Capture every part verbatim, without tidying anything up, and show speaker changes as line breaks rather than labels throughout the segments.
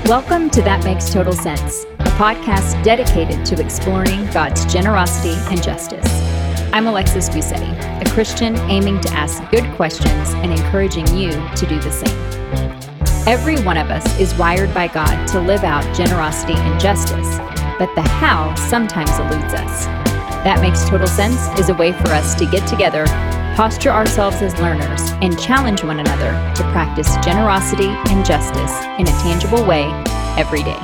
Welcome to That Makes Total Sense, a podcast dedicated to exploring God's generosity and justice. I'm Alexis Busetti, a Christian aiming to ask good questions and encouraging you to do the same. Every one of us is wired by God to live out generosity and justice, but the how sometimes eludes us. That Makes Total Sense is a way for us to get together, posture ourselves as learners, and challenge one another to practice generosity and justice in a tangible way every day.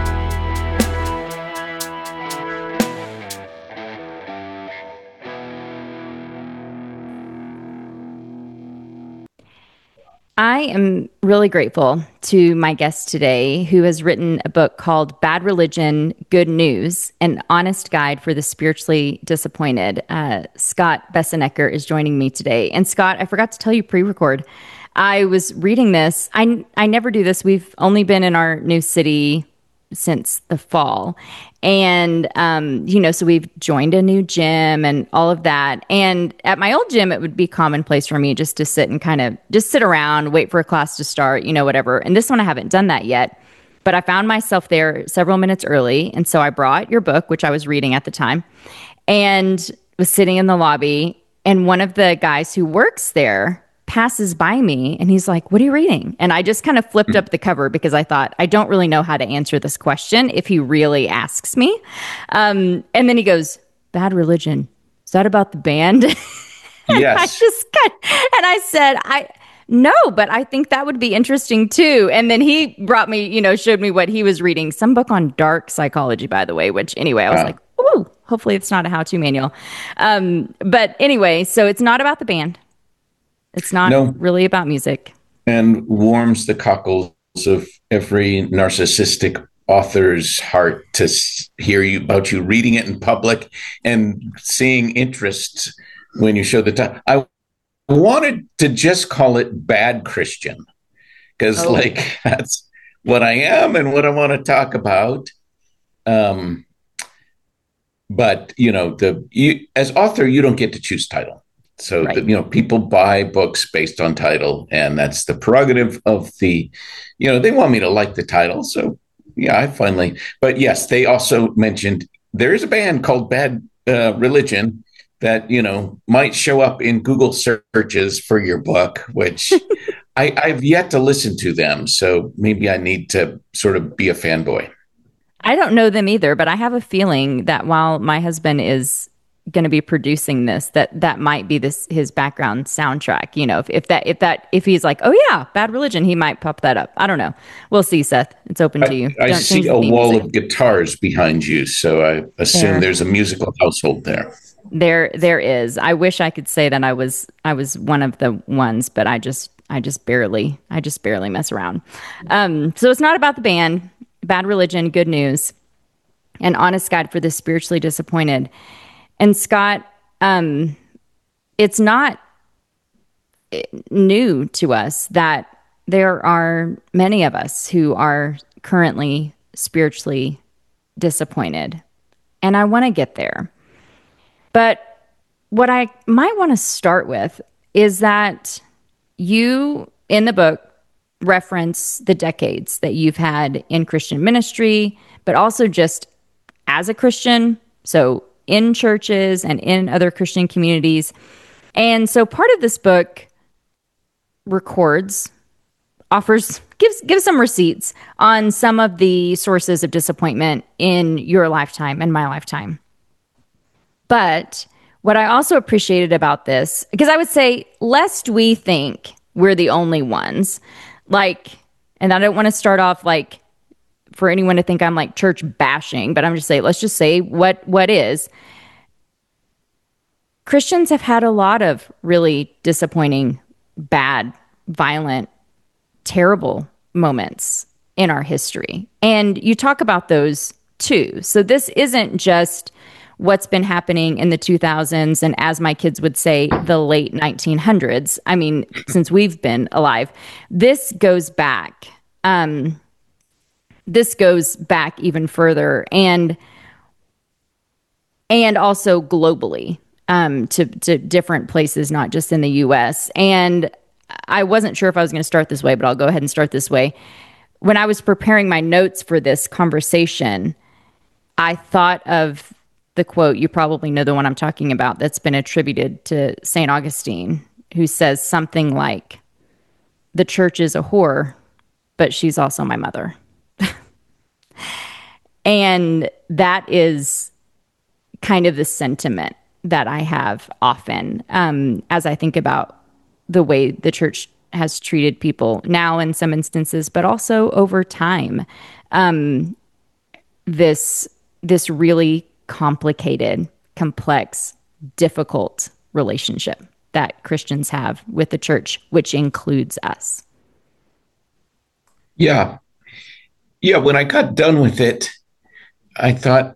I am really grateful to my guest today, who has written a book called Bad Religion, Good News, an honest guide for the spiritually disappointed. Uh, Scott Bessenecker is joining me today. And Scott, I forgot to tell you pre-record. I was reading this. I, I never do this. We've only been in our new city since the fall. And, um, you know, so we've joined a new gym and all of that. And at my old gym, it would be commonplace for me just to sit and kind of just sit around, wait for a class to start, you know, whatever. And this one, I haven't done that yet, but I found myself there several minutes early. And so I brought your book, which I was reading at the time, and was sitting in the lobby. And one of the guys who works there passes by me and he's like, "What are you reading?" And I just kind of flipped up the cover because I thought, I don't really know how to answer this question if he really asks me. Um, and then he goes, "Bad Religion. Is that about the band?"
Yes.
I just got, and I said, I no, but I think that would be interesting too. And then he brought me, you know, showed me what he was reading, some book on dark psychology, by the way, which anyway, I was
Wow.
like, "Ooh, hopefully it's not a how-to manual." Um, but anyway, so it's not about the band. It's not
No.
really about music.
And warms the cockles of every narcissistic author's heart to s- hear you about you reading it in public and seeing interest when you show the time. I wanted to just call it Bad Christian because,
Oh.
like, that's what I am and what I want to talk about. Um, but you know, the you, as author, you don't get to choose title. So,
Right.
the, you know, people buy books based on title, and that's the prerogative of the, you know, they want me to like the title. So, yeah, I finally, but yes, they also mentioned there is a band called Bad uh, Religion that, you know, might show up in Google searches for your book, which I, I've yet to listen to them. So maybe I need to sort of be a fanboy.
I don't know them either, but I have a feeling that while my husband is going to be producing this, that that might be this his background soundtrack. You know, if, if that if that if he's like, "Oh yeah, Bad Religion," he might pop that up. I don't know. We'll see, Seth. It's open to you.
I, I
Don't
see
change the
a
theme
wall
music.
of guitars behind you, so I assume
There.
there's a musical household there.
There there is. I wish I could say that I was I was one of the ones, but I just I just barely I just barely mess around. Um, so it's not about the band. Bad Religion, Good News, an honest guide for the spiritually disappointed. And Scott, um, it's not new to us that there are many of us who are currently spiritually disappointed. And I want to get there. But what I might want to start with is that you, in the book, reference the decades that you've had in Christian ministry, but also just as a Christian, so in churches and in other Christian communities. And so part of this book records, offers, gives gives some receipts on some of the sources of disappointment in your lifetime and my lifetime. But what I also appreciated about this, because I would say, lest we think we're the only ones, like, and I don't want to start off like for anyone to think I'm like church bashing, but I'm just saying, let's just say what what is. Christians have had a lot of really disappointing, bad, violent, terrible moments in our history. And you talk about those too. So this isn't just what's been happening in the two thousands and, as my kids would say, the late nineteen hundreds. I mean, since we've been alive, this goes back. Um, this goes back even further, and and also globally, um, to to different places, not just in the U S. And I wasn't sure if I was going to start this way, but I'll go ahead and start this way. when I was preparing my notes for this conversation, I thought of the quote, you probably know the one I'm talking about, that's been attributed to Saint Augustine, who says something like, the church is a whore, but she's also my mother. And that is kind of the sentiment that I have often um, as I think about the way the church has treated people now in some instances, but also over time. Um, this this really complicated, complex, difficult relationship that Christians have with the church, which includes us.
Yeah. Yeah. When I got done with it, I thought,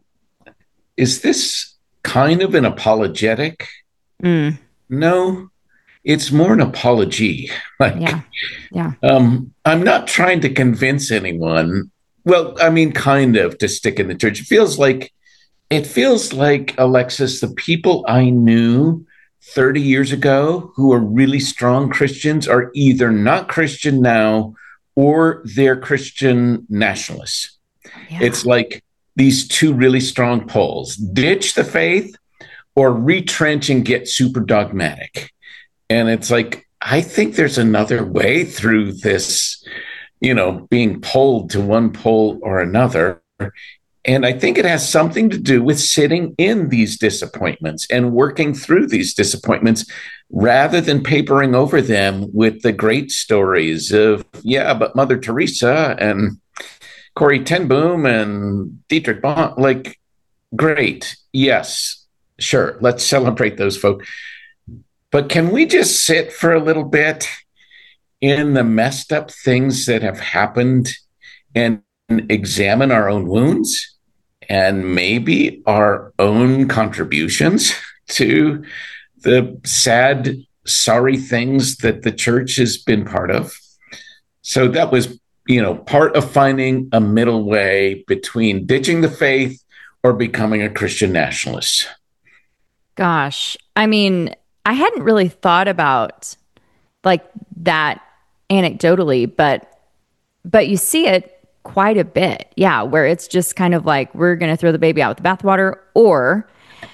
is this kind of an apologetic?
Mm.
No, it's more an apology. Like,
Yeah. Yeah.
um, I'm not trying to convince anyone. Well, I mean, kind of to stick in the church. It feels like, it feels like, Alexis, the people I knew thirty years ago who are really strong Christians are either not Christian now or they're Christian nationalists.
Yeah.
It's like these two really strong poles: ditch the faith or retrench and get super dogmatic. And it's like, I think there's another way through this, you know, being pulled to one pole or another. And I think it has something to do with sitting in these disappointments and working through these disappointments rather than papering over them with the great stories of, yeah, but Mother Teresa and Corrie ten Boom and Dietrich Bonhoeffer. Like, great. Yes, sure. Let's celebrate those folks. But can we just sit for a little bit in the messed up things that have happened and examine our own wounds and maybe our own contributions to the sad, sorry things that the church has been part of? So that was, you know, part of finding a middle way between ditching the faith or becoming a Christian nationalist.
Gosh, I mean, I hadn't really thought about like that anecdotally, but but you see it quite a bit. Yeah, where it's just kind of like we're going to throw the baby out with the bathwater, or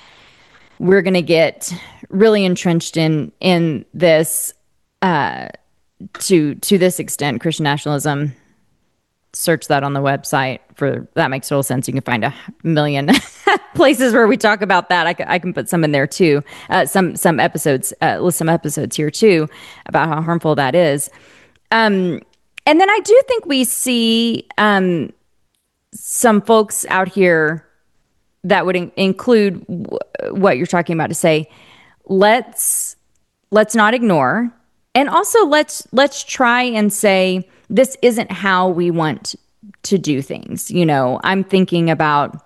we're going to get really entrenched in in this uh to to this extent, Christian nationalism. Search that on the website for that. Makes total sense. You can find a million places where we talk about that. I can, I can put some in there too. Uh, some some episodes, uh, list some episodes here too about how harmful that is. Um, and then I do think we see um, some folks out here that would in- include w- what you're talking about to say. Let's let's not ignore, and also let's let's try and say, this isn't how we want to do things. You know, I'm thinking about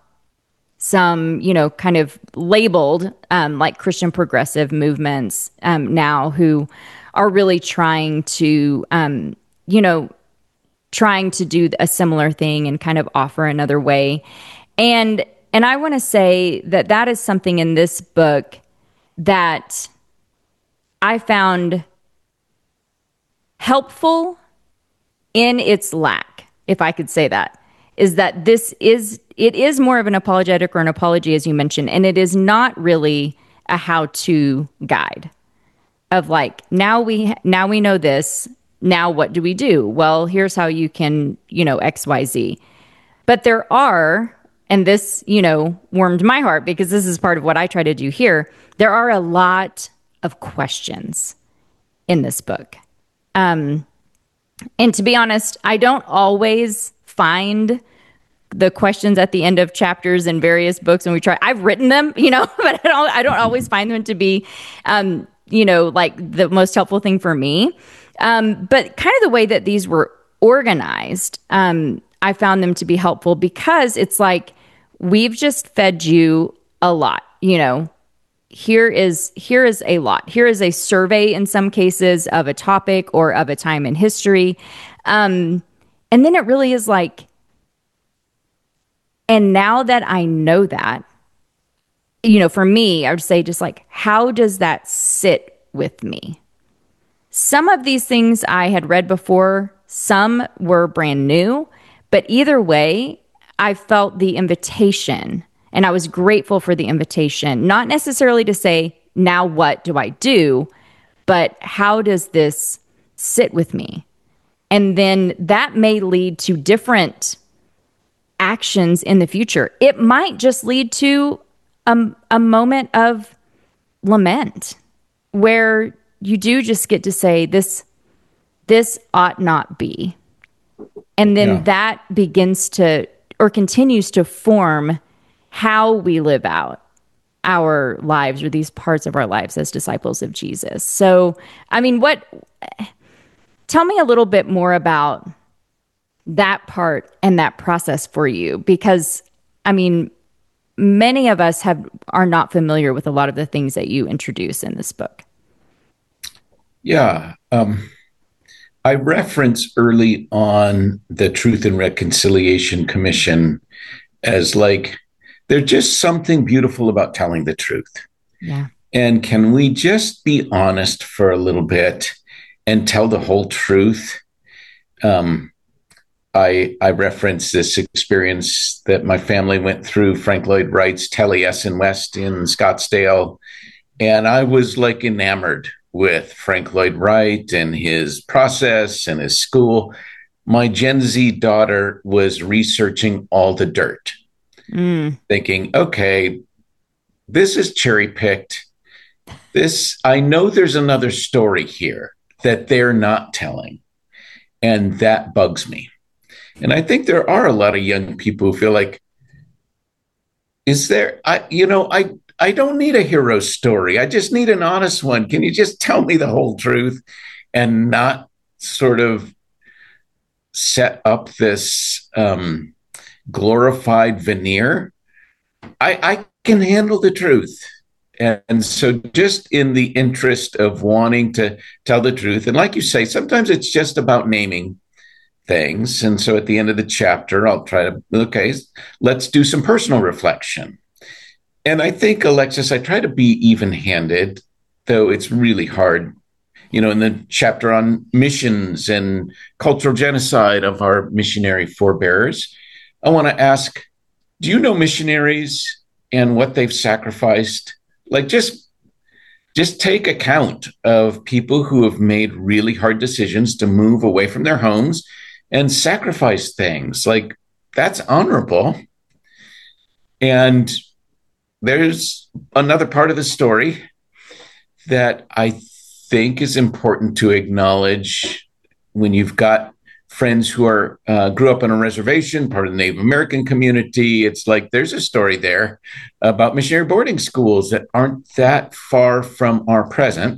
some, you know, kind of labeled um, like Christian progressive movements um, now who are really trying to, um, you know, trying to do a similar thing and kind of offer another way. And and I want to say that that is something in this book that I found helpful in its lack, if I could say that, is that this is, it is more of an apologetic or an apology, as you mentioned, and it is not really a how-to guide of like, now we, now we know this, now what do we do? Well, here's how you can, you know, X, Y, Z. But there are, and this, you know, warmed my heart because this is part of what I try to do here. There are a lot of questions in this book. Um, And to be honest, I don't always find the questions at the end of chapters in various books when we try. I've written them, you know, but I don't. I don't always find them to be, um, you know, like the most helpful thing for me. Um, but kind of the way that these were organized, um, I found them to be helpful because it's like we've just fed you a lot, you know. Here is here is a lot. Here is a survey in some cases of a topic or of a time in history. Um, and then it really is like, and now that I know that, you know, for me, I would say just like, how does that sit with me? Some of these things I had read before, Some were brand new, but either way, I felt the invitation and I was grateful for the invitation, not necessarily to say, now what do I do? But how does this sit with me? And then that may lead to different actions in the future. It might just lead to a, a moment of lament where you do just get to say, this, this ought not be. And then
Yeah.
that begins to, or continues to form how we live out our lives, or these parts of our lives as disciples of Jesus. So, I mean, what, tell me a little bit more about that part and that process for you, because I mean, many of us have are not familiar with a lot of the things that you introduce in this book.
Yeah. Um, I reference early on the Truth and Reconciliation Commission as like, there's just something beautiful about telling the truth.
Yeah.
And can we just be honest for a little bit and tell the whole truth? Um, I, I reference this experience that my family went through, Frank Lloyd Wright's Taliesin West in Scottsdale. And I was like enamored with Frank Lloyd Wright and his process and his school. My Gen Z daughter was researching all the dirt, mm. thinking, okay, this is cherry picked. This, I know there's another story here that they're not telling. And that bugs me. And I think there are a lot of young people who feel like, is there, I, you know, I, I don't need a hero story. I just need an honest one. Can you just tell me the whole truth and not sort of set up this um, glorified veneer? I, I can handle the truth. And so just in the interest of wanting to tell the truth, and like you say, sometimes it's just about naming things. And so at the end of the chapter, I'll try to, okay, let's do some personal reflection. And I think, Alexis, I try to be even-handed, though it's really hard. You know, in the chapter on missions and cultural genocide of our missionary forebears, I want to ask, do you know missionaries and what they've sacrificed? Like, just, just take account of people who have made really hard decisions to move away from their homes and sacrifice things. Like, that's honorable. And there's another part of the story that I think is important to acknowledge when you've got friends who are uh, grew up on a reservation, part of the Native American community. It's like there's a story there about missionary boarding schools that aren't that far from our present.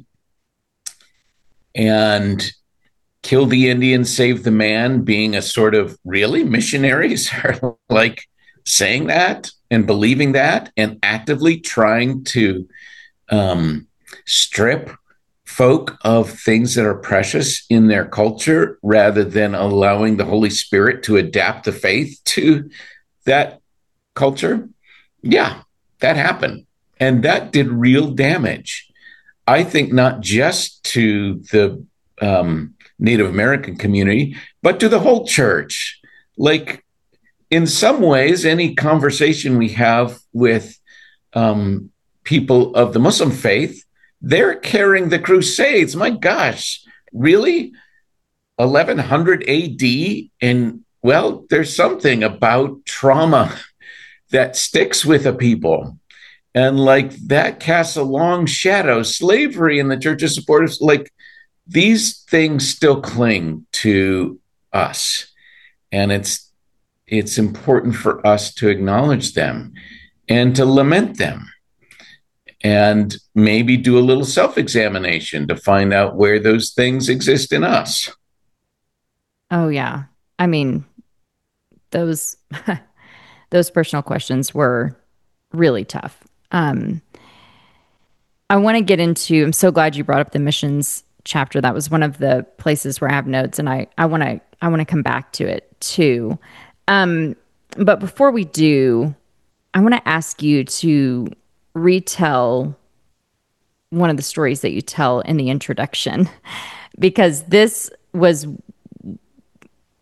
And kill the Indian, save the man being a sort of, really, missionaries are like saying that and believing that and actively trying to um, strip folk of things that are precious in their culture rather than allowing the Holy Spirit to adapt the faith to that culture. Yeah, that happened. And that did real damage. I think not just to the um, Native American community, but to the whole church. Like, in some ways, any conversation we have with um, people of the Muslim faith, they're carrying the Crusades. My gosh, really? eleven hundred A D? And, well, there's something about trauma that sticks with a people. And, like, that casts a long shadow. Slavery in the Church's supporters, like, these things still cling to us. And it's it's important for us to acknowledge them and to lament them and maybe do a little self-examination to find out where those things exist in us.
Oh, yeah. I mean, those those personal questions were really tough. Um, I want to get into, I'm so glad you brought up the missions chapter. That was one of the places where I have notes, and I, I want to I want to come back to it too. Um, but before we do, I want to ask you to retell one of the stories that you tell in the introduction, because this was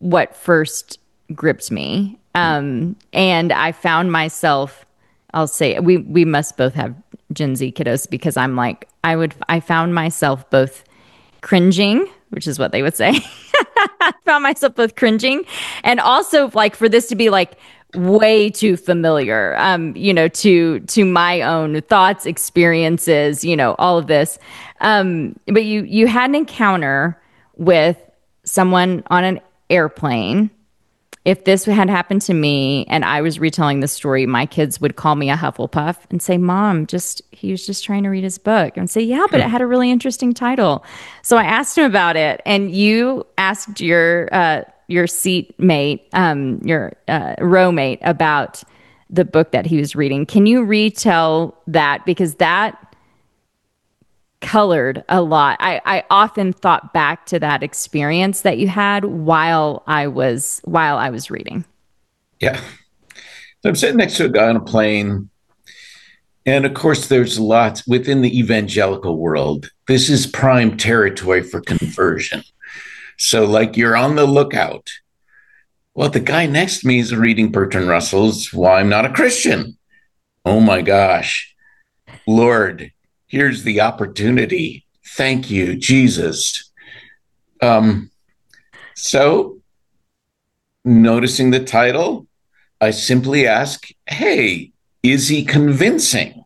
what first gripped me. Um, and I found myself, I'll say, we, we must both have Gen Z kiddos because I'm like, I would, I found myself both cringing, which is what they would say. I found myself both cringing and also like for this to be like way too familiar, um, you know, to, to my own thoughts, experiences, you know, all of this. Um, but you, you had an encounter with someone on an airplane. If this had happened to me and I was retelling the story, my kids would call me a Hufflepuff and say, Mom, just he was just trying to read his book. And say, yeah, but it had a really interesting title. So I asked him about it. And you asked your uh, your seat mate, um, your uh, row mate about the book that he was reading. Can you retell that? Because that colored a lot. I, I often thought back to that experience that you had while I was while I was reading.
Yeah. So I'm sitting next to a guy on a plane. And of course, there's lots within the evangelical world. This is prime territory for conversion. So, like, you're on the lookout. Well, the guy next to me is reading Bertrand Russell's Why I'm Not a Christian. Oh my gosh. Lord, here's the opportunity. Thank you, Jesus. Um, so, noticing the title, I simply ask, hey, is he convincing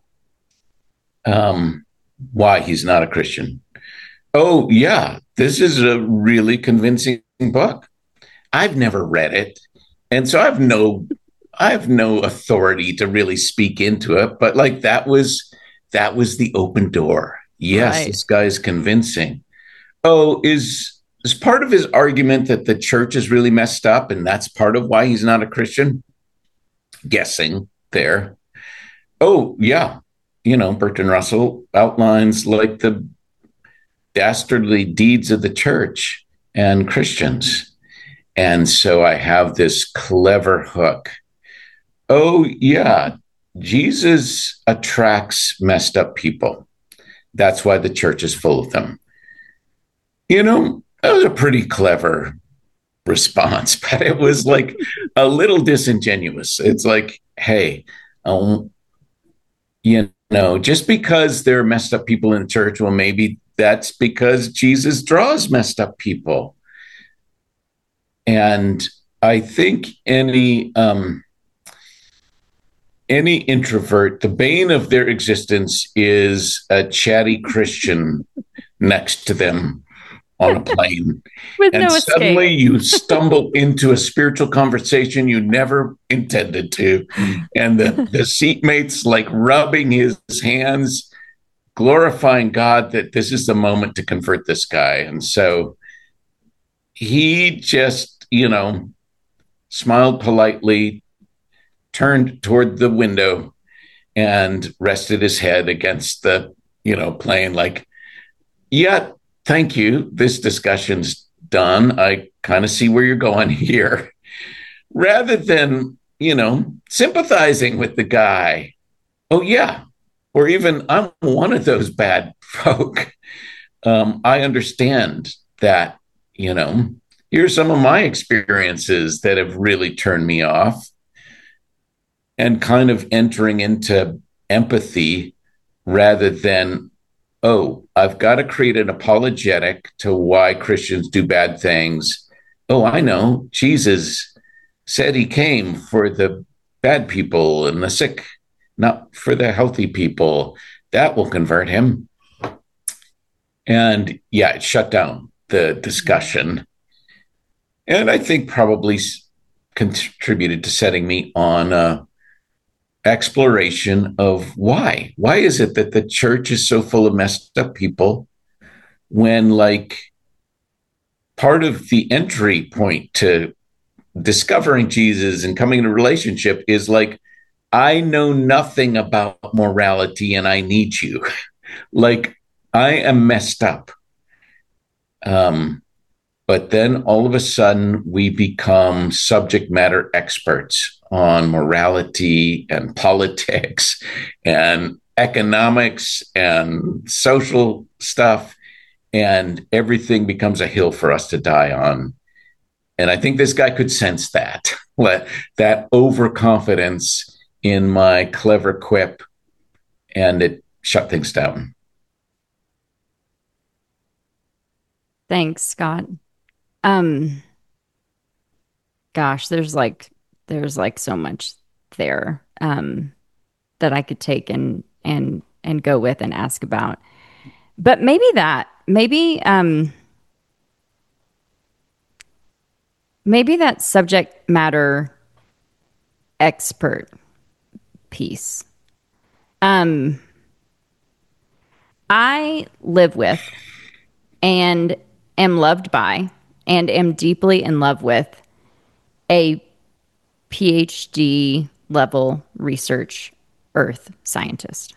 um, why he's not a Christian? Oh, yeah, this is a really convincing book. I've never read it. And so I've no I have no authority to really speak into it, but like that was that was the open door. Yes, right. This guy is convincing. Oh, is is part of his argument that the church is really messed up and that's part of why he's not a Christian? Guessing there. Oh, yeah. You know, Bertrand Russell outlines like the dastardly deeds of the church and Christians. And so I have this clever hook. Oh, yeah, Jesus attracts messed up people. That's why the church is full of them. You know, that was a pretty clever response, but it was like a little disingenuous. It's like, hey, um, you know, just because there are messed up people in the church, well, maybe that's because Jesus draws messed up people. And I think any um, any introvert, the bane of their existence is a chatty Christian next to them on a plane.
With
and
no
suddenly
escape.
You stumble into a spiritual conversation you never intended to. And the, the seatmate's like rubbing his hands, glorifying God that this is the moment to convert this guy. And so he just, you know, smiled politely, turned toward the window and rested his head against the, you know, plane like, yeah, thank you. This discussion's done. I kind of see where you're going here. Rather than, you know, sympathizing with the guy. Oh, yeah. Or even I'm one of those bad folk. Um, I understand that, you know, here's some of my experiences that have really turned me off. And kind of entering into empathy rather than, oh, I've got to create an apologetic to why Christians do bad things. Oh, I know. Jesus said he came for the bad people and the sick, not for the healthy people. That will convert him. And yeah, it shut down the discussion. And I think probably contributed to setting me on a exploration of why. Why is it that the church is so full of messed up people when, like, part of the entry point to discovering Jesus and coming into a relationship is like, I know nothing about morality and I need you. Like, I am messed up. Um, but then all of a sudden we become subject matter experts on morality and politics and economics and social stuff. And everything becomes a hill for us to die on. And I think this guy could sense that, that overconfidence in my clever quip, and it shut things down.
Thanks, Scott. Um, gosh, there's like there's like so much there um that I could take and and and go with and ask about. But maybe that, maybe um maybe that subject matter expert piece. Um I live with and am loved by and am deeply in love with a PhD level research earth scientist.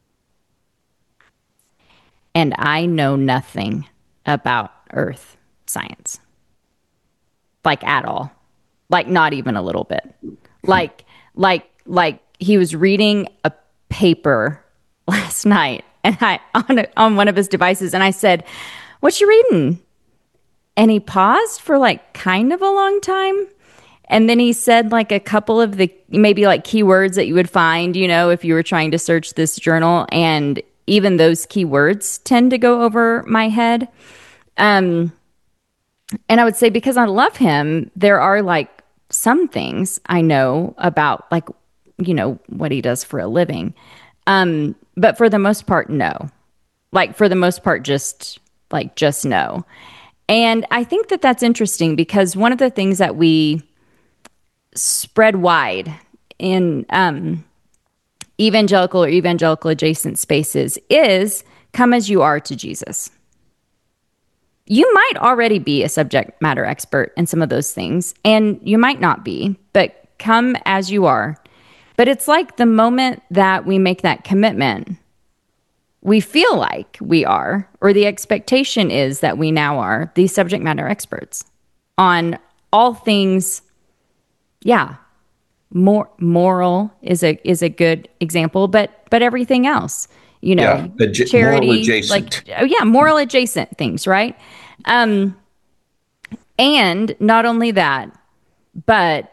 And I know nothing about earth science, like at all, like not even a little bit. Like, like, like he was reading a paper last night, and I on a, on one of his devices, and I said, "What you reading?" And he paused for like kind of a long time. And then he said like a couple of the maybe like keywords that you would find, you know, if you were trying to search this journal. And even those keywords tend to go over my head. Um, and I would say because I love him, there are like some things I know about like, you know, what he does for a living. Um, but for the most part, no. Like for the most part, just like just no. And I think that that's interesting because one of the things that we spread wide in um, evangelical or evangelical adjacent spaces is come as you are to Jesus. You might already be a subject matter expert in some of those things, and you might not be, but come as you are. But it's like the moment that we make that commitment, we feel like we are, or the expectation is that we now are these subject matter experts on all things. Yeah, more moral is a is a good example, but but everything else, you know,
yeah, adja-
charity,
moral adjacent.
like oh yeah, moral adjacent things, right? Um, and not only that, but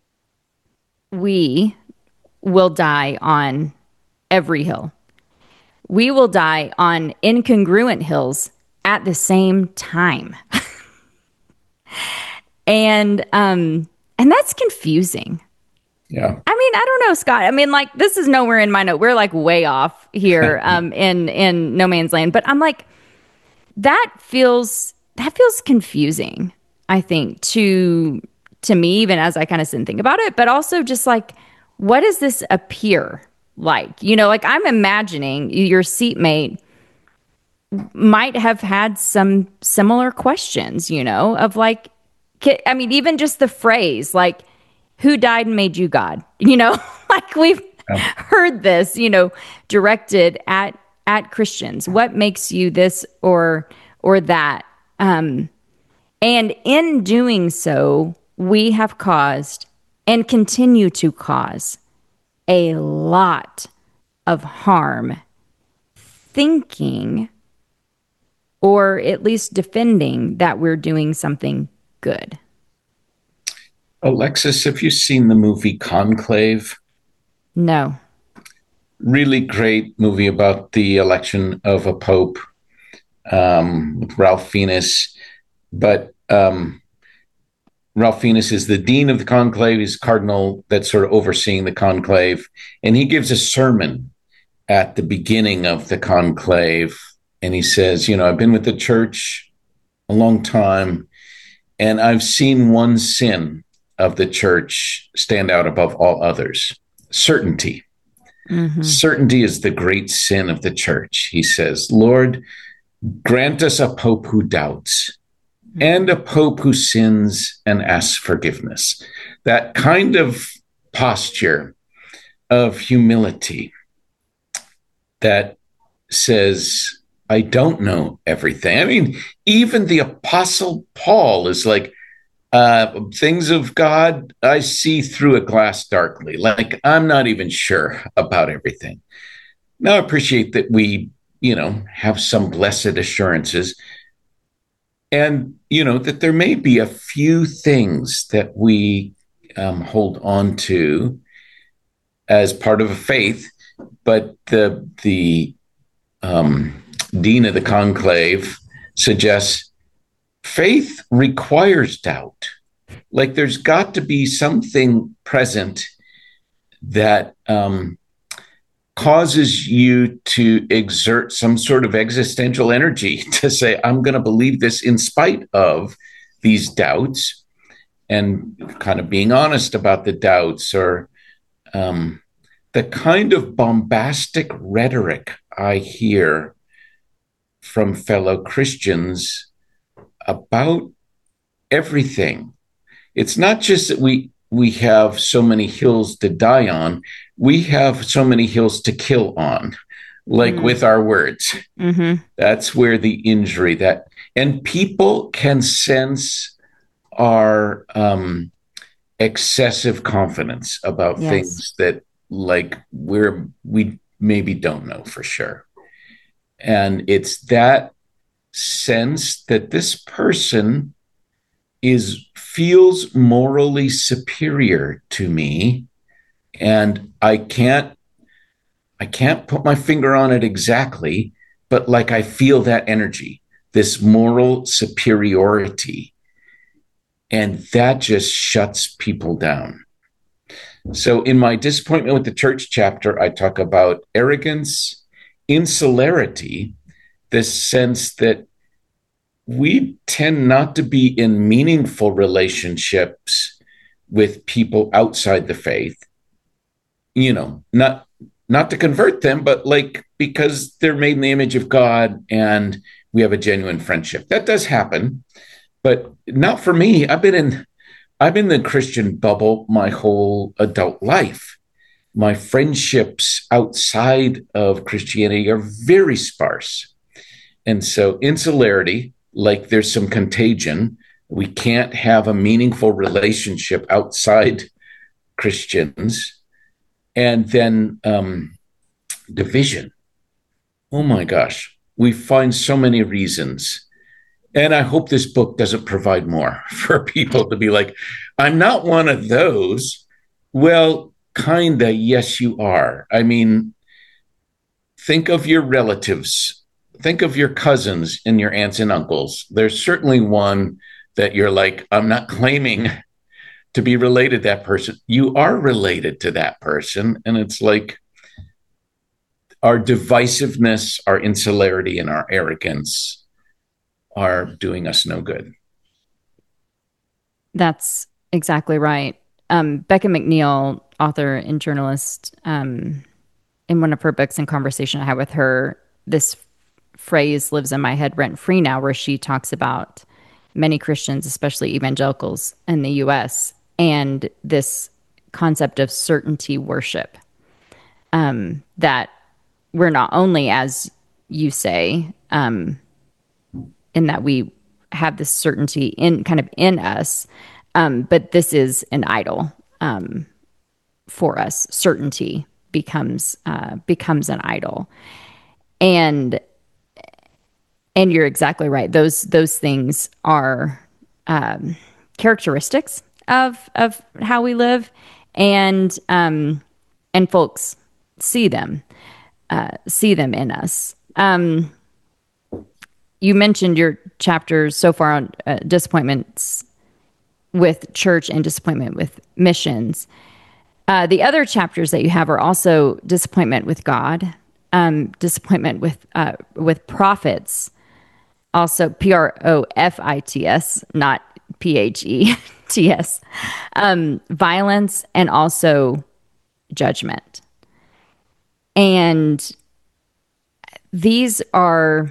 we will die on every hill. We will die on incongruent hills at the same time. and um and that's confusing.
Yeah.
I mean, I don't know, Scott. I mean, like this is nowhere in my note. We're like way off here um in in no man's land, but I'm like that feels that feels confusing, I think, to to me, even as I kind of sit and think about it, but also just like, what does this appear like? You know, like I'm imagining your seatmate might have had some similar questions, you know, of like, I mean, even just the phrase, like, who died and made you God? You know, like we've
Yeah.
heard this, you know, directed at at Christians. What makes you this or or that? Um, and in doing so, we have caused and continue to cause a lot of harm, thinking or at least defending that we're doing something good.
Alexis, have you seen the movie Conclave?
No.
Really great movie about the election of a pope, um, with Ralph Fiennes. But um, Ralph Fiennes is the dean of the conclave. He's cardinal that's sort of overseeing the conclave. And he gives a sermon at the beginning of the conclave. And he says, you know, I've been with the church a long time, and I've seen one sin of the church stand out above all others: certainty. Mm-hmm. Certainty is the great sin of the church. He says, Lord, grant us a pope who doubts and a pope who sins and asks forgiveness. That kind of posture of humility that says, I don't know everything. I mean, even the Apostle Paul is like, uh, things of God, I see through a glass darkly. Like, I'm not even sure about everything. Now, I appreciate that we, you know, have some blessed assurances. and you know that there may be a few things that we um, hold on to as part of a faith, but the the um, dean of the conclave suggests faith requires doubt. Like there's got to be something present that um, causes you to exert some sort of existential energy to say, I'm going to believe this in spite of these doubts, and kind of being honest about the doubts, or um, the kind of bombastic rhetoric I hear from fellow Christians about everything. It's not just that we we have so many hills to die on, we have so many hills to kill on, like mm. with our words. Mm-hmm. That's where the injury that, and people can sense our um, excessive confidence about yes. things that like we're, we maybe don't know for sure. And it's that sense that this person is feels morally superior to me, and I can't I can't put my finger on it exactly, but like I feel that energy, this moral superiority, and that just shuts people down. So in my disappointment with the church chapter, I talk about arrogance, insularity, this sense that we tend not to be in meaningful relationships with people outside the faith, you know, not not to convert them, but like because they're made in the image of God and we have a genuine friendship. That does happen, but not for me. I've been in I've been in the Christian bubble my whole adult life. My friendships outside of Christianity are very sparse. And so insularity, like there's some contagion. We can't have a meaningful relationship outside Christians. And then um, division. Oh my gosh, we find so many reasons. And I hope this book doesn't provide more for people to be like, I'm not one of those. Well, kinda, yes, you are. I mean, think of your relatives. Think of your cousins and your aunts and uncles. There's certainly one that you're like, I'm not claiming to be related to that person. You are related to that person. And it's like our divisiveness, our insularity, and our arrogance are doing us no good.
That's exactly right. Um, Becca McNeil, author and journalist, um, in one of her books and conversation I had with her, this phrase lives in my head rent free now, where she talks about many Christians, especially evangelicals in the U S, and this concept of certainty worship. Um, that we're not only, as you say, um, in that we have this certainty in kind of in us, um, but this is an idol um, for us. Certainty becomes uh, becomes an idol, and and you're exactly right. Those those things are um, characteristics of of how we live, and um, and folks see them uh, see them in us. Um, you mentioned your chapters so far on uh, disappointments with church and disappointment with missions. Uh, the other chapters that you have are also disappointment with God, um, disappointment with uh, with prophets, also P R O F I T S, not P H E T S, um, violence, and also judgment. And these are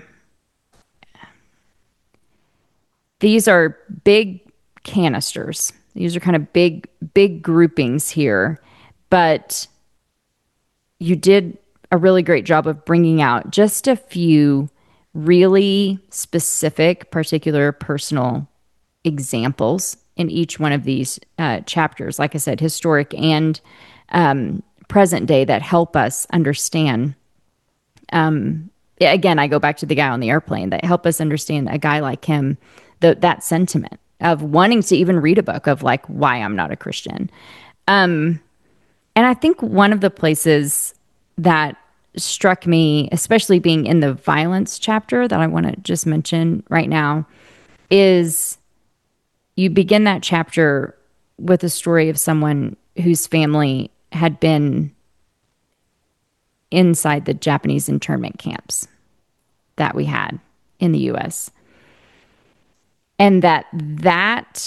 these are big canisters. These are kind of big, big groupings here, but you did a really great job of bringing out just a few really specific, particular, personal examples in each one of these uh, chapters. Like I said, historic and um, present day, that help us understand. Um, again, I go back to the guy on the airplane, that help us understand a guy like him the, that sentiment of wanting to even read a book of like why I'm not a Christian. Um, and I think one of the places that struck me, especially being in the violence chapter that I want to just mention right now, is you begin that chapter with a story of someone whose family had been inside the Japanese internment camps that we had in the U S. And that that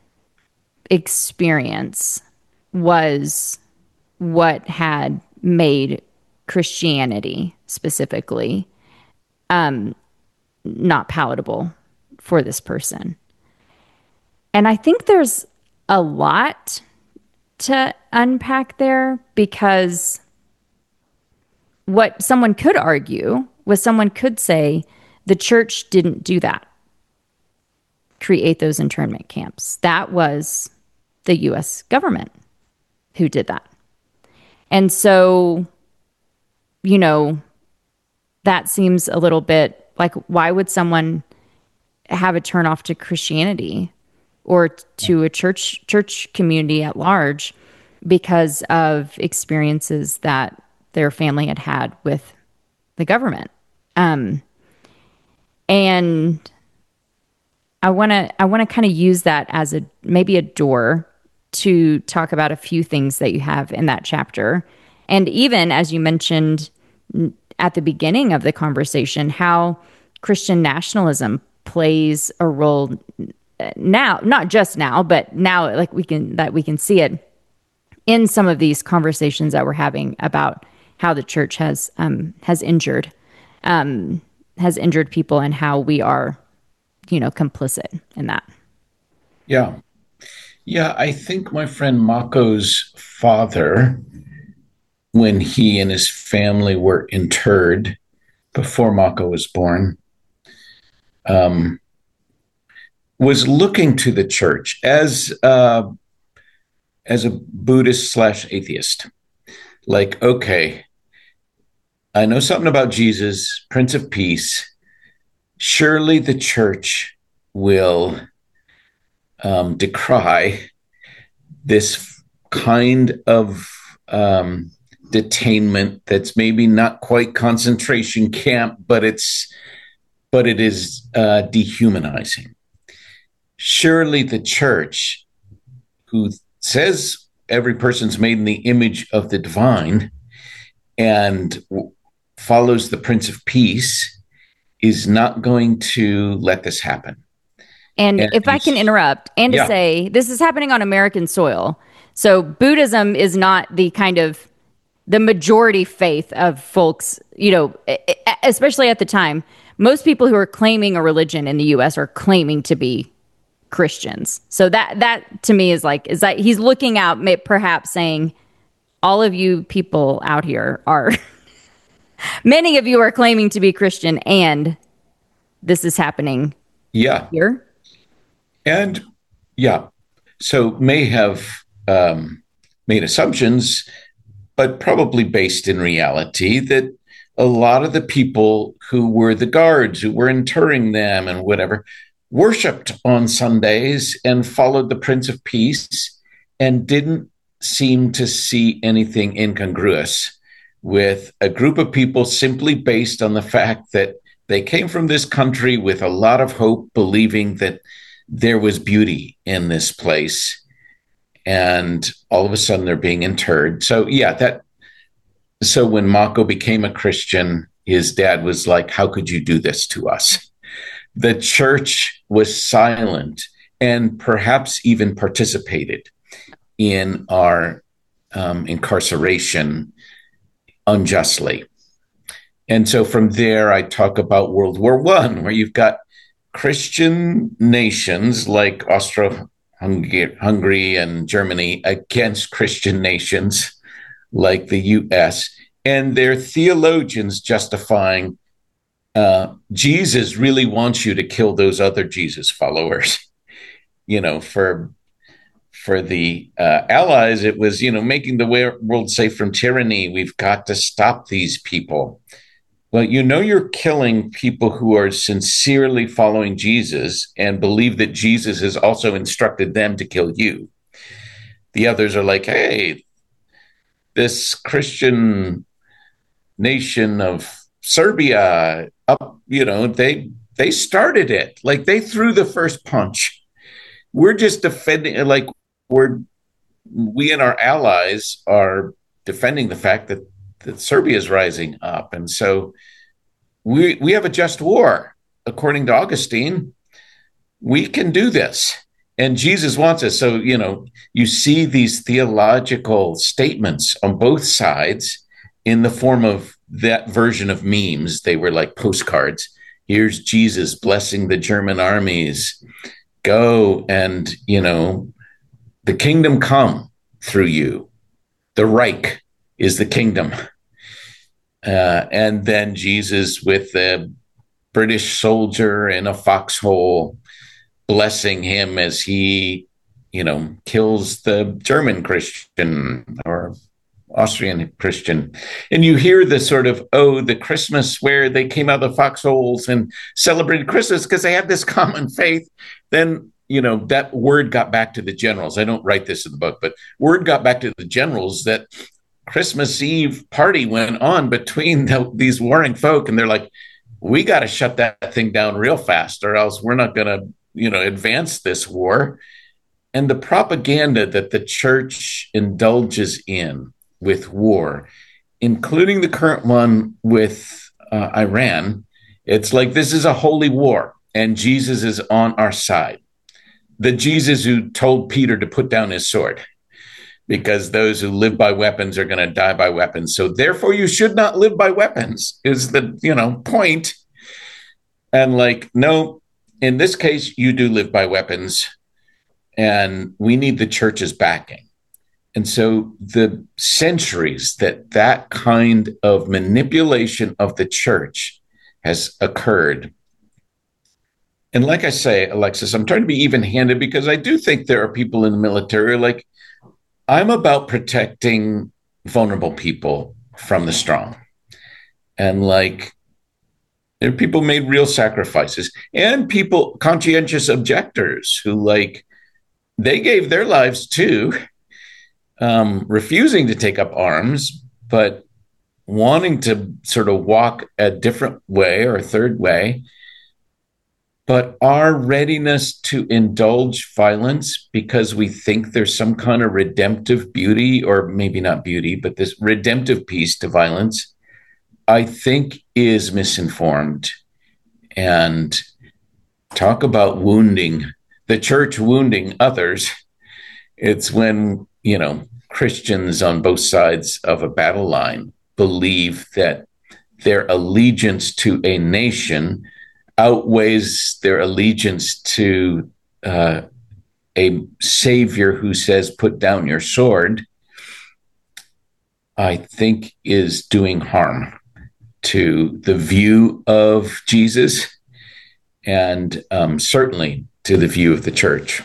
experience was what had made Christianity specifically um, not palatable for this person. And I think there's a lot to unpack there, because what someone could argue was someone could say the church didn't do that, create those internment camps. That was the U S government who did that. And so, you know, that seems a little bit like, why would someone have a turnoff to Christianity or to a church church community at large because of experiences that their family had had with the government? Um, and I want to I want to kind of use that as a maybe a door to talk about a few things that you have in that chapter. And even as you mentioned at the beginning of the conversation, how Christian nationalism plays a role now, not just now, but now like we can that we can see it in some of these conversations that we're having about how the church has um, has injured um, has injured people and how we are, you know, complicit in that.
Yeah. Yeah, I think my friend Mako's father, when he and his family were interred before Mako was born, um, was looking to the church as uh, as a Buddhist slash atheist. Like, okay, I know something about Jesus, Prince of Peace. Surely the church will um, decry this kind of um, detainment that's maybe not quite concentration camp, but it's but it is uh, dehumanizing. Surely the church, who says every person's made in the image of the divine and w- follows the Prince of Peace, is not going to let this happen.
And
And
if I can interrupt and to
yeah,
say this is happening on American soil. So Buddhism is not the kind of the majority faith of folks, you know, e- e- especially at the time. Most people who are claiming a religion in the U S are claiming to be Christians. So that that to me is like is that he's looking out, may- perhaps saying, all of you people out here are many of you are claiming to be Christian, and this is happening
yeah,
here.
and yeah. So may have um, made assumptions, but probably based in reality, that a lot of the people who were the guards, who were interring them and whatever, worshiped on Sundays and followed the Prince of Peace and didn't seem to see anything incongruous with a group of people simply based on the fact that they came from this country with a lot of hope, believing that there was beauty in this place. And all of a sudden they're being interred. So, yeah, that so when Mako became a Christian, his dad was like, how could you do this to us? The church was silent and perhaps even participated in our um, incarceration unjustly. And so from there, I talk about World War One, where you've got Christian nations like Austro-Hungary and Germany against Christian nations like the U S, and their theologians justifying uh, Jesus really wants you to kill those other Jesus followers. You know, for for the uh, Allies, it was, you know, making the world safe from tyranny. We've got to stop these people. Well, you know, you're killing people who are sincerely following Jesus and believe that Jesus has also instructed them to kill you. The others are like, hey, this Christian nation of Serbia, up, you know, they they started it. Like they threw the first punch. We're just defending, like we're we and our allies are defending the fact that that Serbia is rising up, and so we we have a just war, according to Augustine. We can do this, and Jesus wants us. So you know, you see these theological statements on both sides in the form of that version of memes. They were like postcards. Here's Jesus blessing the German armies. Go and, you know, the kingdom come through you. The Reich is the kingdom. Uh, and then Jesus with a British soldier in a foxhole blessing him as he, you know, kills the German Christian or Austrian Christian. And you hear the sort of, oh, the Christmas where they came out of the foxholes and celebrated Christmas because they had this common faith. Then, you know, that word got back to the generals. I don't write this in the book, but word got back to the generals that Christmas Eve party went on between the, these warring folk. And they're like, we got to shut that thing down real fast or else we're not going to, you know, advance this war. And the propaganda that the church indulges in with war, including the current one with uh, Iran, it's like this is a holy war and Jesus is on our side. The Jesus who told Peter to put down his sword because those who live by weapons are going to die by weapons. So therefore you should not live by weapons is the, you know, point. And like, no, in this case, you do live by weapons and we need the church's backing. And so the centuries that that kind of manipulation of the church has occurred. And like I say, Alexis, I'm trying to be even-handed because I do think there are people in the military like, I'm about protecting vulnerable people from the strong. And like, there are people made real sacrifices and people, conscientious objectors who like, they gave their lives too. Um, refusing to take up arms, but wanting to sort of walk a different way or a third way. But our readiness to indulge violence because we think there's some kind of redemptive beauty, or maybe not beauty, but this redemptive piece to violence, I think is misinformed. And talk about wounding, the church wounding others. It's when, you know, Christians on both sides of a battle line believe that their allegiance to a nation outweighs their allegiance to uh, a savior who says, put down your sword, I think is doing harm to the view of Jesus and um, certainly to the view of the church.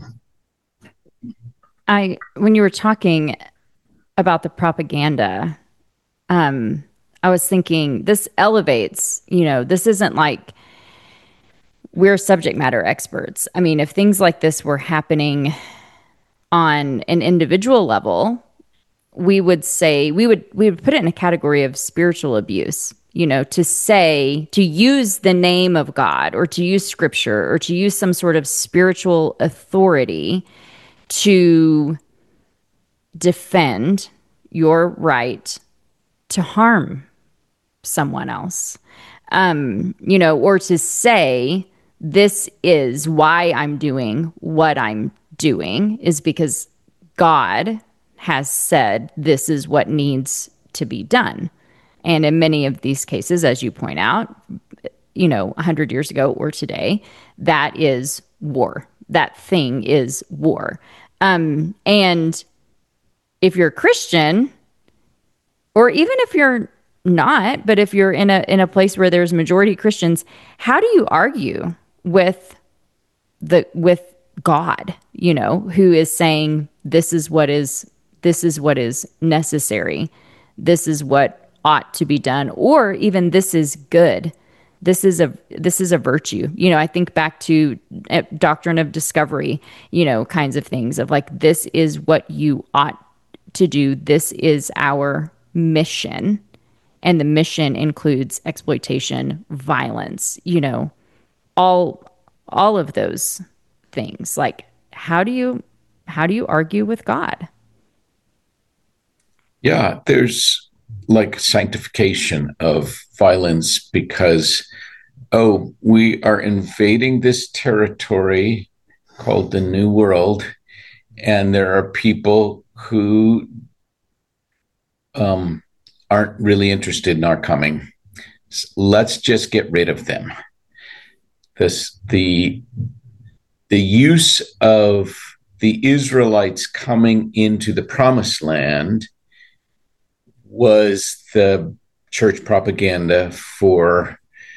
I, when you were talking about the propaganda, um, I was thinking this elevates, you know, this isn't like we're subject matter experts. I mean, if things like this were happening on an individual level, we would say, we would, we would put it in a category of spiritual abuse, you know, to say, to use the name of God or to use scripture or to use some sort of spiritual authority to defend your right to harm someone else, um, you know, or to say, this is why I'm doing what I'm doing is because God has said this is what needs to be done. And in many of these cases, as you point out, you know, one hundred years ago or today, that is war. That thing is war. Um, and if you're a Christian, or even if you're not, but if you're in a in a place where there's majority Christians, how do you argue with the with God, you know, who is saying this is what is this is what is necessary. This is what ought to be done, or even this is good. This is a this is a virtue. You know, I think back to uh, doctrine of discovery, you know, kinds of things of like, this is what you ought to do. This is our mission. And the mission includes exploitation, violence, you know, all all of those things. Like, how do you how do you argue with God?
Yeah, there's like sanctification of violence because, oh, we are invading this territory called the New World, and there are people who um, aren't really interested in our coming. Let's just get rid of them. This the the use of the Israelites coming into the promised land was the church propaganda for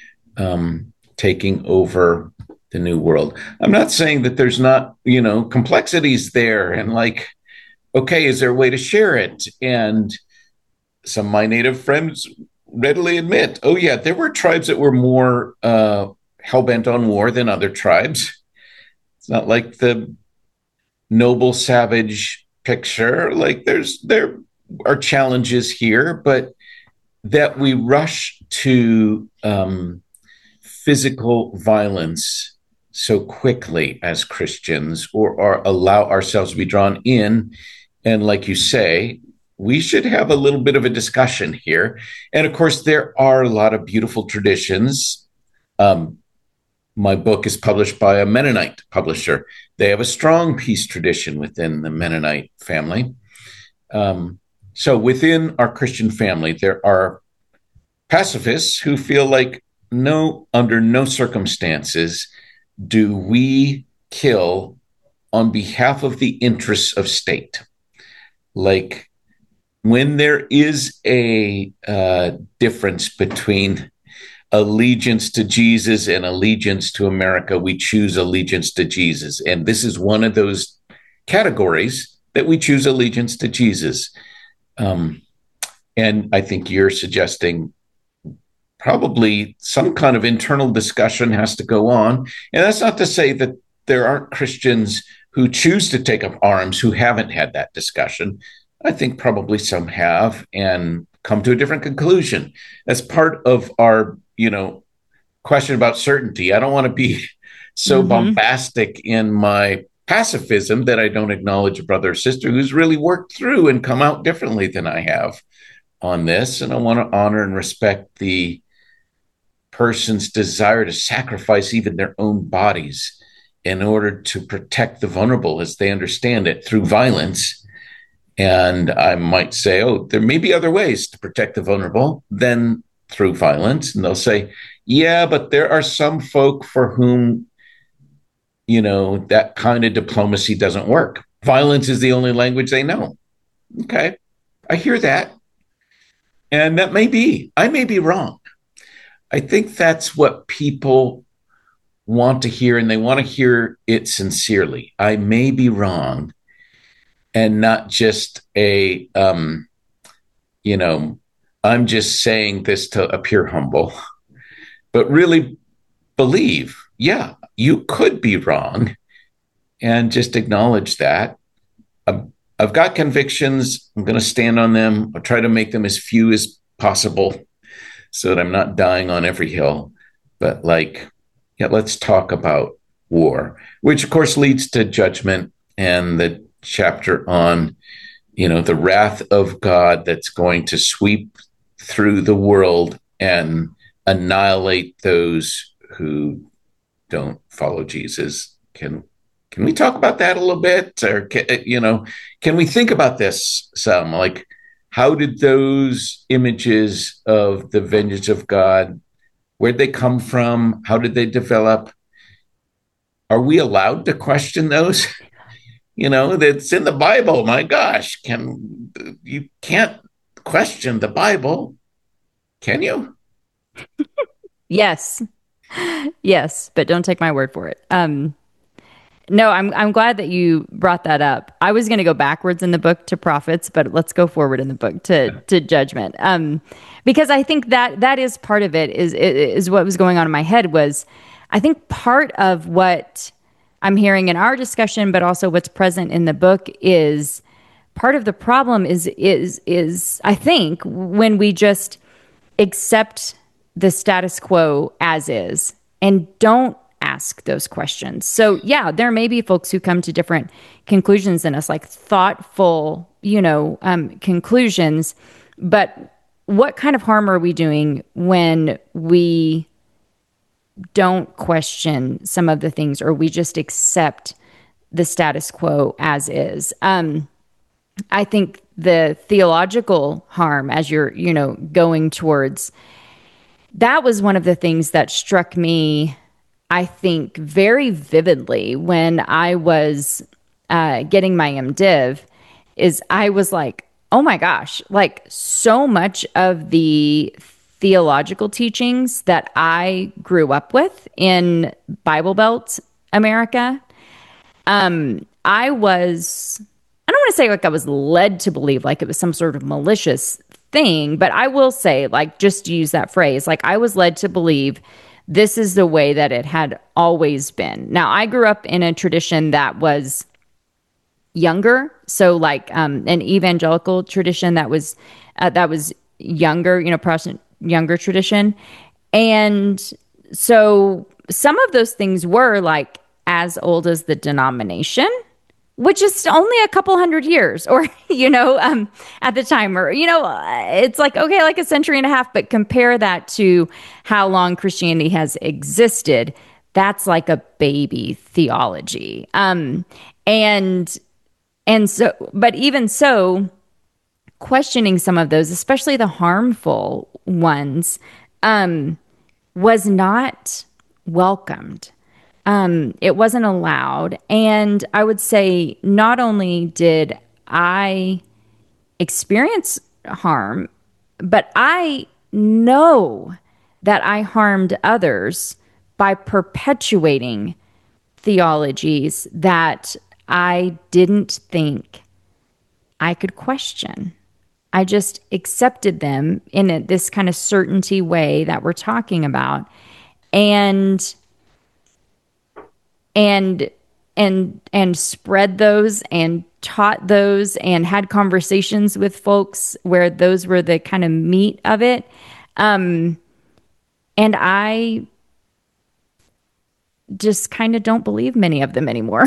um, taking over the new world. I'm not saying that there's not, you know, complexities there and like, okay, is there a way to share it? And some of my native friends readily admit, oh, yeah, there were tribes that were more uh, hell bent on war than other tribes. It's not like the noble savage picture. Like there's there are challenges here, but that we rush to um, physical violence so quickly as Christians, or, or allow ourselves to be drawn in. And like you say, we should have a little bit of a discussion here. And of course, there are a lot of beautiful traditions. Um, my book is published by a Mennonite publisher. They have a strong peace tradition within the Mennonite family. Um, so within our Christian family, there are pacifists who feel like no, under no circumstances do we kill on behalf of the interests of state. Like when there is a uh, difference between allegiance to Jesus and allegiance to America, we choose allegiance to Jesus. And this is one of those categories that we choose allegiance to Jesus. Um, and I think you're suggesting probably some kind of internal discussion has to go on. And that's not to say that there aren't Christians who choose to take up arms who haven't had that discussion. I think probably some have and come to a different conclusion. That's part of our, you know, question about certainty. I don't want to be so mm-hmm. bombastic in my pacifism that I don't acknowledge a brother or sister who's really worked through and come out differently than I have on this. And I want to honor and respect the person's desire to sacrifice even their own bodies in order to protect the vulnerable as they understand it through violence. And I might say, oh, there may be other ways to protect the vulnerable than through violence. And they'll say, yeah, but there are some folk for whom, you know, that kind of diplomacy doesn't work. Violence is the only language they know. Okay, I hear that. And that may be, I may be wrong. I think that's what people want to hear, and they want to hear it sincerely. I may be wrong, and not just a, um, you know, I'm just saying this to appear humble, but really believe, yeah, you could be wrong, and just acknowledge that. I've, I've got convictions. I'm going to stand on them. I'll try to make them as few as possible so that I'm not dying on every hill. But like, yeah, let's talk about war, which of course leads to judgment and the chapter on, you know, the wrath of God that's going to sweep through the world and annihilate those who don't follow Jesus. Can can we talk about that a little bit? Or, can, you know, can we think about this some? Like, how did those images of the vengeance of God, where'd they come from? How did they develop? Are we allowed to question those? You know, that's in the Bible. My gosh, can you can't question the Bible, can you?
Yes. Yes, but don't take my word for it. Um, No, I'm I'm glad that you brought that up. I was going to go backwards in the book to prophets, but let's go forward in the book to to judgment. Um, because I think that that is part of it. Is is what was going on in my head was, I think part of what I'm hearing in our discussion, but also what's present in the book is part of the problem is is is I think when we just accept the status quo as is and don't ask those questions. So yeah, there may be folks who come to different conclusions than us, like thoughtful, you know, um, conclusions. But what kind of harm are we doing when we don't question some of the things, or we just accept the status quo as is? Um, I think the theological harm, as you're, you know, going towards, that was one of the things that struck me, I think, very vividly when I was uh, getting my MDiv, is I was like, oh my gosh, like so much of the theological teachings that I grew up with in Bible Belt America, um, I was, I don't want to say like I was led to believe like it was some sort of malicious thing, but I will say, like, just to use that phrase, like I was led to believe this is the way that it had always been. Now, I grew up in a tradition that was younger, so like um, an evangelical tradition that was uh, that was younger, you know, Protestant younger tradition, and so some of those things were like as old as the denomination, which is only a couple hundred years, or, you know, um, at the time, or, you know, it's like, okay, like a century and a half, but compare that to how long Christianity has existed. That's like a baby theology. Um, and, and so, but even so, questioning some of those, especially the harmful ones, um, was not welcomed. Um, it wasn't allowed. And I would say not only did I experience harm, but I know that I harmed others by perpetuating theologies that I didn't think I could question. I just accepted them in a, this kind of certainty way that we're talking about. And and and and spread those and taught those and had conversations with folks where those were the kind of meat of it. Um, and I just kind of don't believe many of them anymore.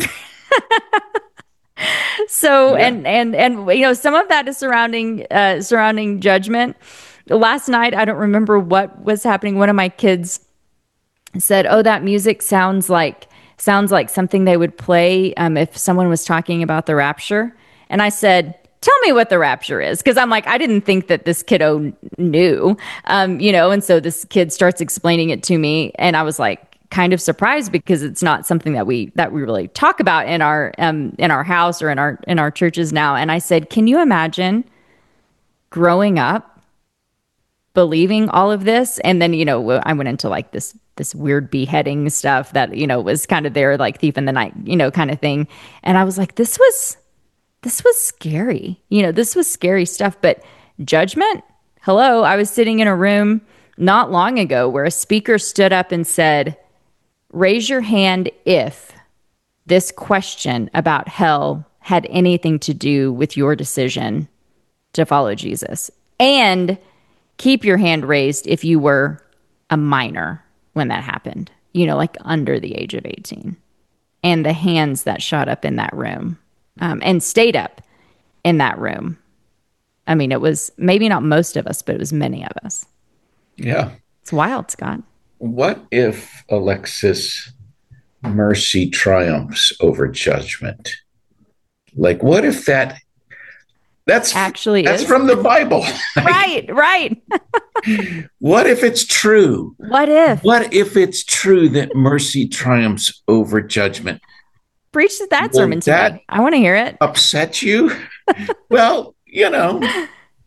So, yeah. and, and, and, you know, some of that is surrounding, uh, surrounding judgment. Last night, I don't remember what was happening. One of my kids said, "Oh, that music sounds like, sounds like something they would play um, if someone was talking about the rapture." And I said, "Tell me what the rapture is." Because I'm like, I didn't think that this kiddo knew, um, you know, and so this kid starts explaining it to me. And I was like, kind of surprised, because it's not something that we that we really talk about in our um, in our house or in our in our churches now. And I said, "Can you imagine growing up believing all of this?" And then, you know, I went into like this this weird beheading stuff that, you know, was kind of there, like thief in the night, you know, kind of thing. And I was like, this was this was scary. You know, this was scary stuff. But judgment, hello. I was sitting in a room not long ago where a speaker stood up and said, "Raise your hand if this question about hell had anything to do with your decision to follow Jesus. And keep your hand raised if you were a minor when that happened, you know, like under the age of eighteen." And the hands that shot up in that room um, and stayed up in that room. I mean, it was maybe not most of us, but it was many of us.
Yeah.
It's wild, Scott.
What if, Alexis, mercy triumphs over judgment? Like, what if that that's
actually
that's
is?
from the Bible?
Right, right.
What if it's true?
What if?
What if it's true that mercy triumphs over judgment?
Preach that sermon today. I want to hear it.
Upset you? Well, you know,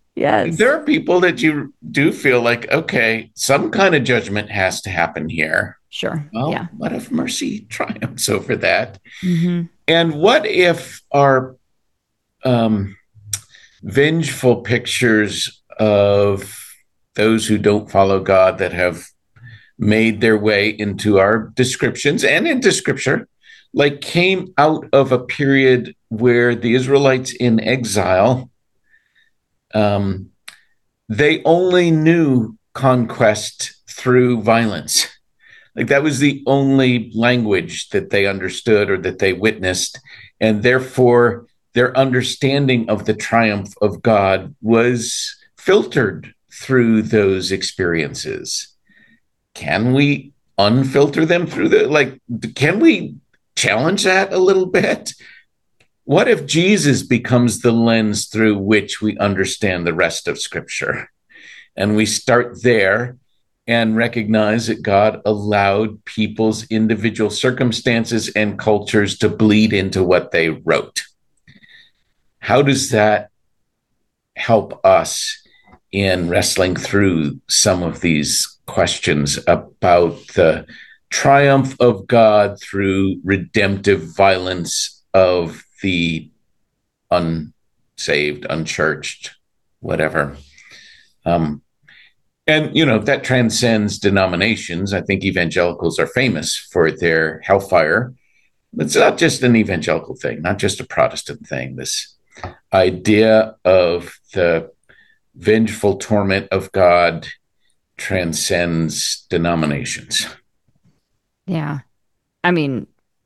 Yes.
There are people that you do feel like, okay, some kind of judgment has to happen here.
Sure.
Well,
Yeah.
what if mercy triumphs over that?
Mm-hmm.
And what if our um, vengeful pictures of those who don't follow God that have made their way into our descriptions and into scripture, like came out of a period where the Israelites in exile, um, they only knew conquest through violence. Like that was the only language that they understood or that they witnessed. And therefore, their understanding of the triumph of God was filtered through those experiences. Can we unfilter them through the, like, can we challenge that a little bit? What if Jesus becomes the lens through which we understand the rest of Scripture? And we start there and recognize that God allowed people's individual circumstances and cultures to bleed into what they wrote. How does that help us in wrestling through some of these questions about the triumph of God through redemptive violence of the unsaved, unchurched, whatever? Um, And, you know, that transcends denominations. I think evangelicals are famous for their hellfire. It's not just an evangelical thing, not just a Protestant thing. This idea of the vengeful torment of God transcends denominations.
Yeah. I mean,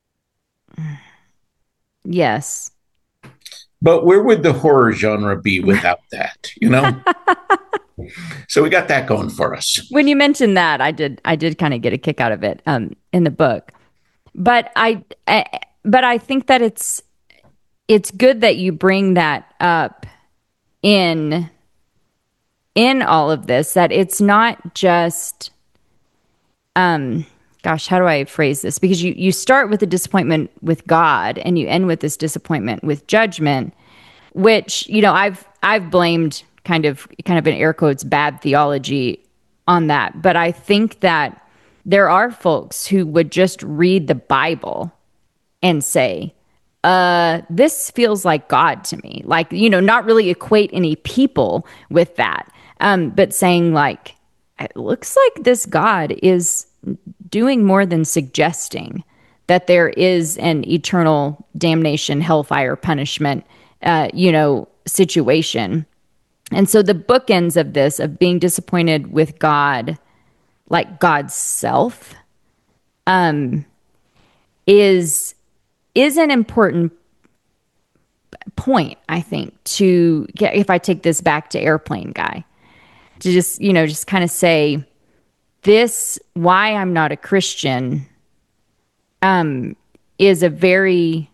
yes.
But where would the horror genre be without that, you know? So we got that going for us.
When you mentioned that, I did I did kind of get a kick out of it um in the book. But I, I but I think that it's it's good that you bring that up in in all of this, that it's not just um gosh, how do I phrase this? Because you you start with a disappointment with God and you end with this disappointment with judgment, which, you know, I've I've blamed kind of kind of in air quotes bad theology on that. But I think that there are folks who would just read the Bible and say, uh, this feels like God to me. Like, you know, not really equate any people with that. Um, but saying like, it looks like this God is doing more than suggesting that there is an eternal damnation, hellfire punishment, uh, you know, situation. And so the bookends of this, of being disappointed with God, like God's self, um, is is an important point, I think, to get, if I take this back to Airplane Guy, to just, you know, just kind of say this, why I'm not a Christian, um, is a very,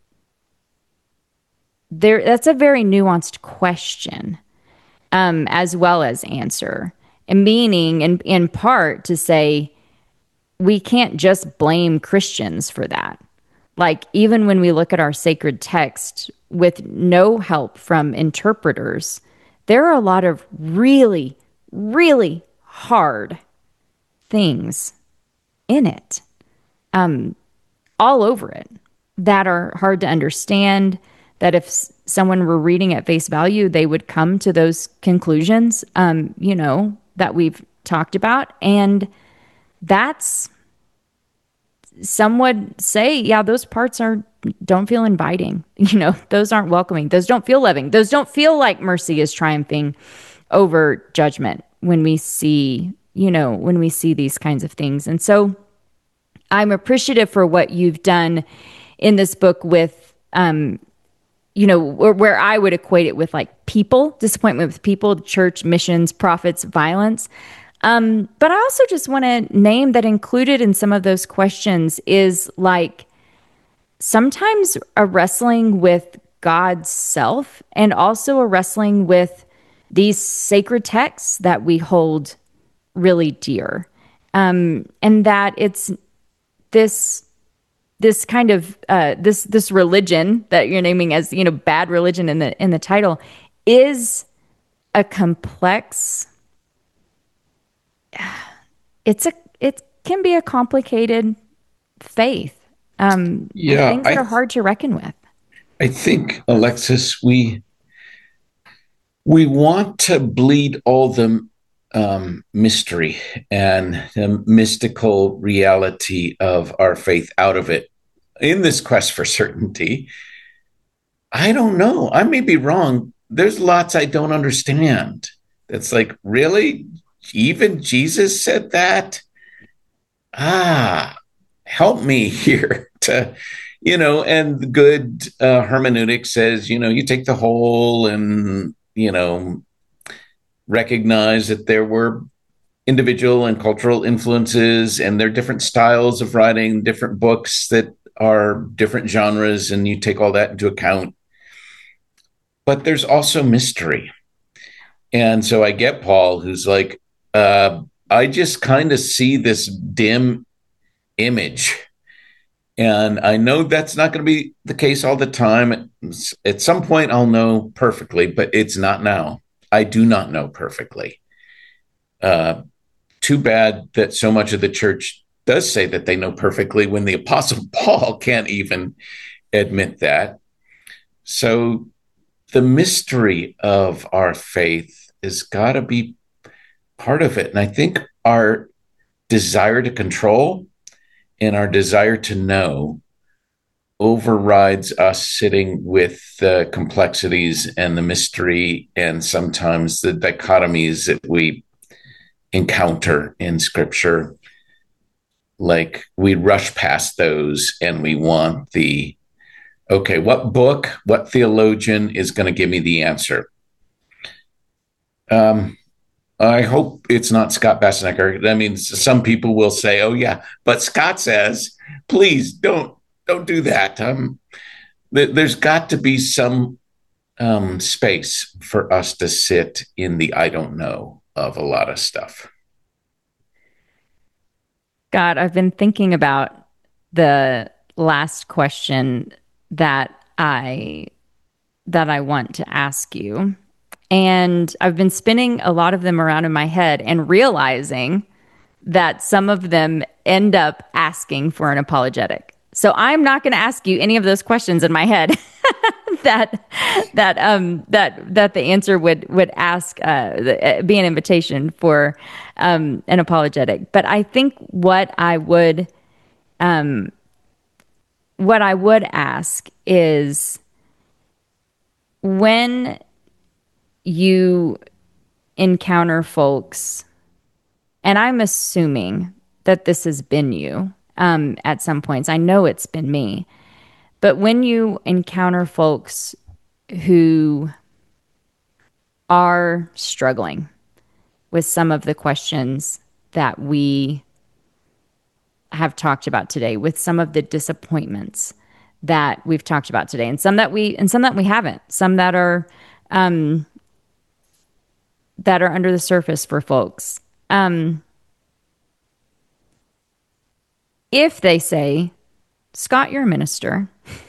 there, that's a very nuanced question, um, as well as answer. And meaning, in, in part, to say, we can't just blame Christians for that. Like, even when we look at our sacred text with no help from interpreters, there are a lot of really, really hard things in it, um, all over it, that are hard to understand, that if s- someone were reading at face value, they would come to those conclusions, um, you know, that we've talked about. And that's, some would say, yeah, those parts are, don't feel inviting. You know, those aren't welcoming. Those don't feel loving. Those don't feel like mercy is triumphing over judgment when we see, you know, when we see these kinds of things. And so I'm appreciative for what you've done in this book with, um, you know, where, where I would equate it with like people, disappointment with people, church, missions, prophets, violence. Um, but I also just want to name that included in some of those questions is like sometimes a wrestling with God's self and also a wrestling with these sacred texts that we hold really dear. Um, and that it's this this kind of uh, this this religion that you're naming as, you know, bad religion in the in the title is a complex, it's a, it can be a complicated faith. Um,
Yeah,
things that are
I
hard to reckon with.
I think, Alexis, we we want to bleed all the um, mystery and the mystical reality of our faith out of it in this quest for certainty. I don't know. I may be wrong. There's lots I don't understand. It's like, really? Even Jesus said that? Ah, help me here to, you know, and good uh, hermeneutic says, you know, you take the whole and, you know, recognize that there were individual and cultural influences and there are different styles of writing, different books that are different genres, and you take all that into account. But there's also mystery. And so I get Paul, who's like, uh, I just kind of see this dim image. And I know that's not going to be the case all the time. At some point, I'll know perfectly, but it's not now. I do not know perfectly. Uh, too bad that so much of the church does say that they know perfectly when the Apostle Paul can't even admit that. So the mystery of our faith has got to be part of it. And I think our desire to control and our desire to know overrides us sitting with the complexities and the mystery and sometimes the dichotomies that we encounter in scripture. Like we rush past those and we want the, okay, what book, what theologian is going to give me the answer? Um, I hope it's not Scott Bassenecker. I mean, some people will say, "Oh yeah," but Scott says, "Please don't don't do that." Um, th- there's got to be some um, space for us to sit in the I don't know of a lot of stuff.
God, I've been thinking about the last question that I that I want to ask you. And I've been spinning a lot of them around in my head and realizing that some of them end up asking for an apologetic. So I'm not going to ask you any of those questions in my head that that um that that the answer would would ask uh, be an invitation for um, an apologetic. But I think what I would um what I would ask is when you encounter folks, and I'm assuming that this has been you um, at some points. I know it's been me. But when you encounter folks who are struggling with some of the questions that we have talked about today, with some of the disappointments that we've talked about today, and some that we and some that we haven't, some that are um, that are under the surface for folks. Um, if they say, Scott, you're a minister,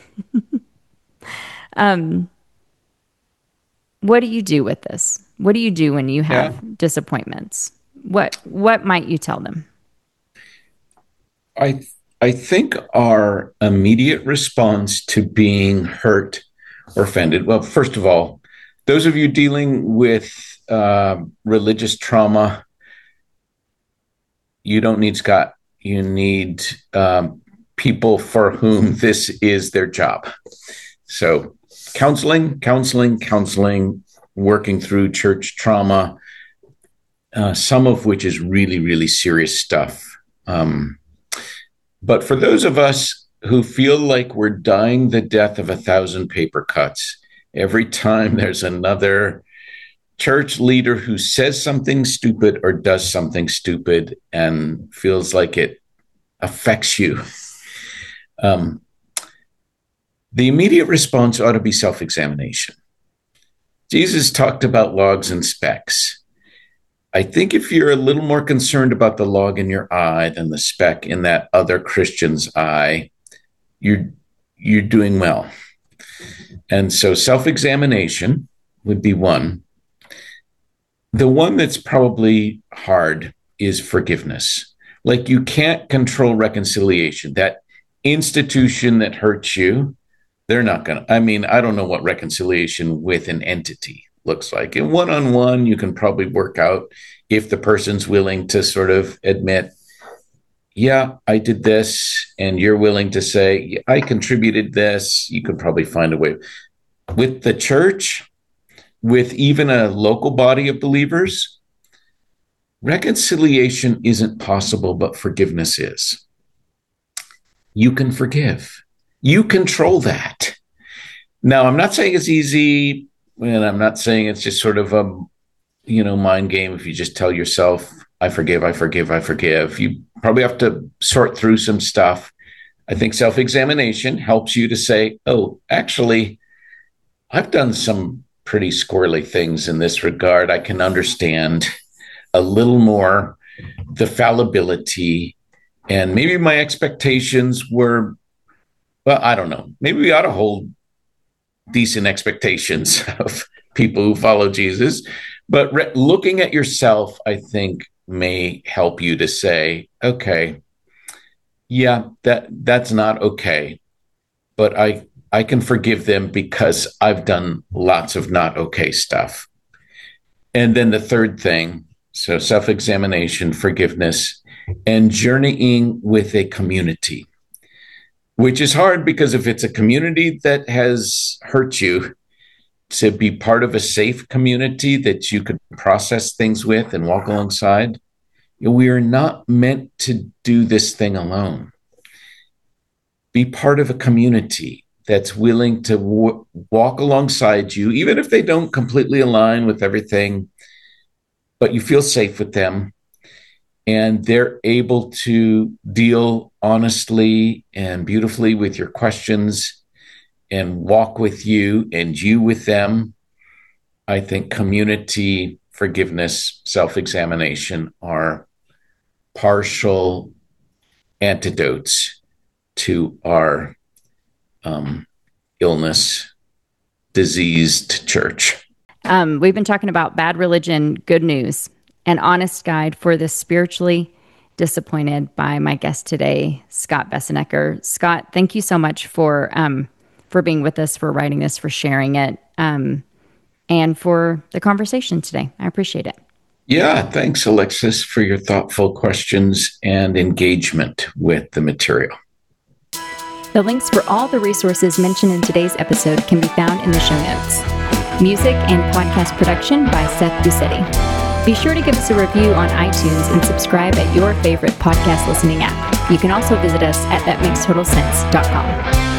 um, what do you do with this? What do you do when you have
Yeah,
disappointments? What what might you tell them?
I I think our immediate response to being hurt or offended. Well, first of all, those of you dealing with uh, religious trauma, you don't need Scott. You need um, people for whom this is their job. So, counseling, counseling, counseling, working through church trauma, uh, some of which is really, really serious stuff. Um, but for those of us who feel like we're dying the death of a thousand paper cuts every time there's another church leader who says something stupid or does something stupid and feels like it affects you, um, the immediate response ought to be self-examination. Jesus talked about logs and specks. I think if you're a little more concerned about the log in your eye than the speck in that other Christian's eye, you're you're doing well. And so self-examination would be one. The one that's probably hard is forgiveness. Like, you can't control reconciliation. That institution that hurts you, they're not going to, I mean, I don't know what reconciliation with an entity looks like. In one-on-one, you can probably work out if the person's willing to sort of admit, yeah, I did this, and you're willing to say, I contributed this. You could probably find a way. With the church, with even a local body of believers, reconciliation isn't possible, but forgiveness is. You can forgive. You control that. Now, I'm not saying it's easy, and I'm not saying it's just sort of a, you know, mind game. If you just tell yourself, I forgive, I forgive, I forgive, you probably have to sort through some stuff. I think self-examination helps you to say, oh, actually, I've done some pretty squirrely things in this regard. I can understand a little more the fallibility, and maybe my expectations were, well, I don't know. Maybe we ought to hold decent expectations of people who follow Jesus. But re- looking at yourself, I think, may help you to say, okay, yeah, that that's not okay. But I, I can forgive them because I've done lots of not okay stuff. And then the third thing, so self-examination, forgiveness, and journeying with a community, which is hard because if it's a community that has hurt you, to be part of a safe community that you could process things with and walk alongside, we are not meant to do this thing alone. Be part of a community that's willing to w- walk alongside you, even if they don't completely align with everything, but you feel safe with them, and they're able to deal honestly and beautifully with your questions and walk with you and you with them. I think community, forgiveness, self-examination are partial antidotes to our um, illness, diseased church.
Um, we've been talking about Bad Religion, Good News, an honest guide for the spiritually disappointed by my guest today, Scott Bessanecker. Scott, thank you so much for um, for being with us, for writing this, for sharing it, um, and for the conversation today. I appreciate it.
Yeah, thanks, Alexis, for your thoughtful questions and engagement with the material.
The links for all the resources mentioned in today's episode can be found in the show notes. Music and podcast production by Seth Busetti. Be sure to give us a review on iTunes and subscribe at your favorite podcast listening app. You can also visit us at that makes total sense dot com.